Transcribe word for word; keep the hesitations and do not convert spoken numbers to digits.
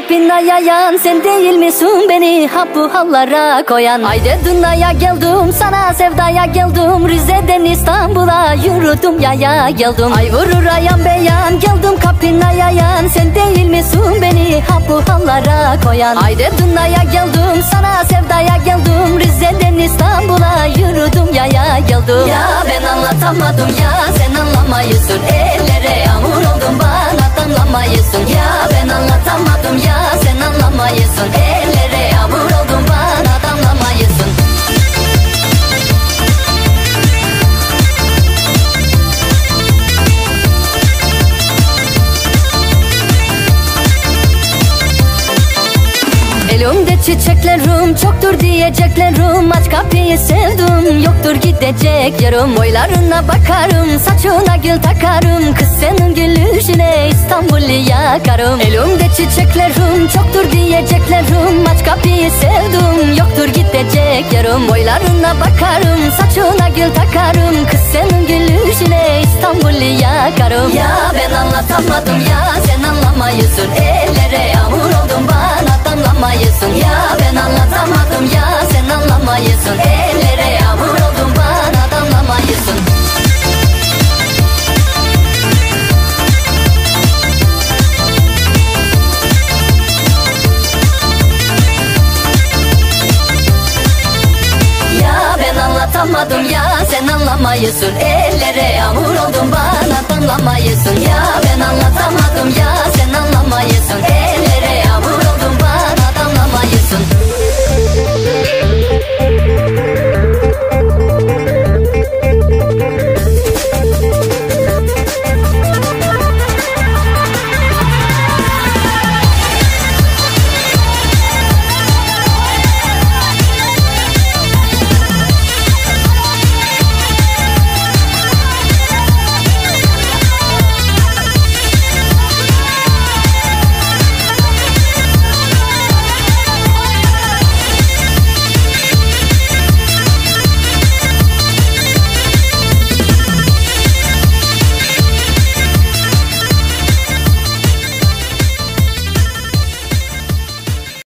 kapına yayan, sen değil misin beni ha bu hallara koyan? Haydi dünyaya geldim, sana sevdaya geldim, Rize'den İstanbul'a yürüdüm yaya geldim. Ay vurur ayan beyan, geldim kapına yayan, sen değil misin beni ha bu hallara koyan? Haydi dünyaya geldim, sana sevdaya geldim, Rize'den İstanbul'a yürüdüm yaya geldim. Ya ben anlatamadım ya, sen anlamayısın, ellere yağmur oldum bana damlamayısın. Ya ben anlatamadım ya, sen anlamayısın, ellere yağmur oldum bana damlamayısın. Elimde çiçeklerim çoktur diyeceklerim, aç kapıyı sevdim yoktur gidecek yarım. Boylarına bakarım, saçına gül takarım, kız senin gülüşüne İstanbul'u yakarım. Elimde çiçeklerim çoktur diyeceklerim, aç kapıyı sevdim yoktur gidecek yarım. Boylarına bakarım, saçına gül takarım, kız senin gülüşüne İstanbul'u yakarım. Ya ben anlatamadım ya, sen anlamayısın, ellere yağmur oldum bana damlamayısın. Ya ben anlatamadım ya, sen anlamayısın, ellere yağmur oldum bana damlamayısın. Ya ben anlatamadım ya, sen anlamayısın, ellere yağmur oldum bana damlamayısın. Ya ben anlatamadım ya, sen anlamayısın, ellere